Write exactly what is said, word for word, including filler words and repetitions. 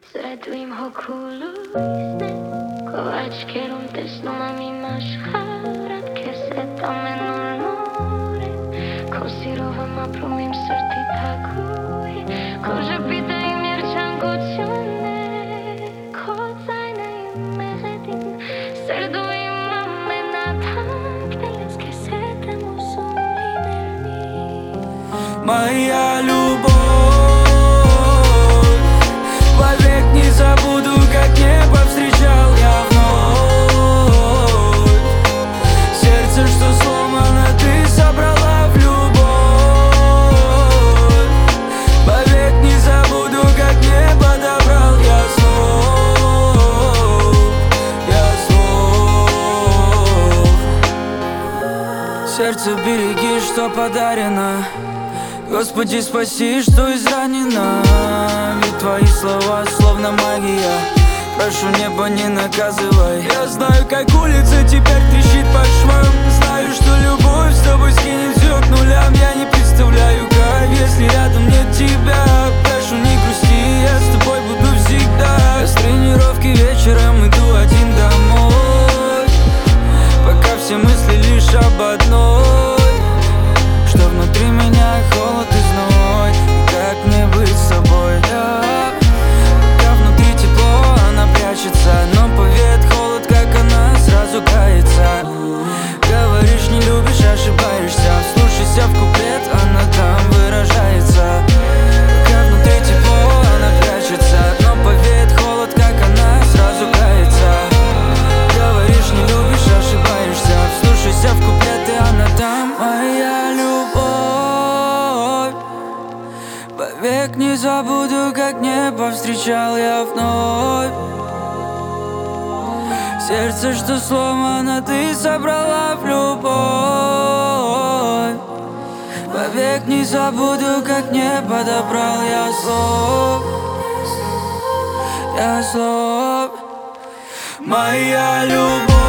Szeretőim, ha kulujsne Kovačke rompes no mami mašharat Keset amenul more Kosirova ma promim srti takui Kože pita im jerčan gočone Kozajna im meredin Serdu im mame na tank Teles kesetem usumlinerni Моя любовь, вовек не забуду, как небо встречал я вновь. Сердце, что сломано, ты собрала в любовь. Вовек не забуду, как небо добрал я слов, я слов. Сердце береги, что подарено. Господи, спаси, что изранено. Ведь твои слова словно магия. Прошу, небо, не наказывай. Я знаю, как улица теперь трещит по швам. Знаю, что любовь с тобой скинет все к нулям. Я не представляю, как, если рядом нет тебя. Прошу, не грусти, я с тобой буду всегда. Я с тренировки вечером иду один домой. Пока все мысли лишь об одной, что внутри меня холод и зной. И как мне быть с собой? Я, пока внутри тепло, она прячется. Но повеет холод, как она сразу кается. Говоришь, не любишь, ошибаешься. Вслушайся в куплет, она там выражается. Пока внутри тепло, она прячется. Но повеет холод, как она сразу кается. Говоришь, не любишь, ошибаешься. Вслушайся в куплеты, она там. Моя век не забуду, как небо встречал я вновь. Сердце, что сломано, ты собрала в любовь. Вовек не забуду, как небо добрал я слов, я слов. Моя любовь.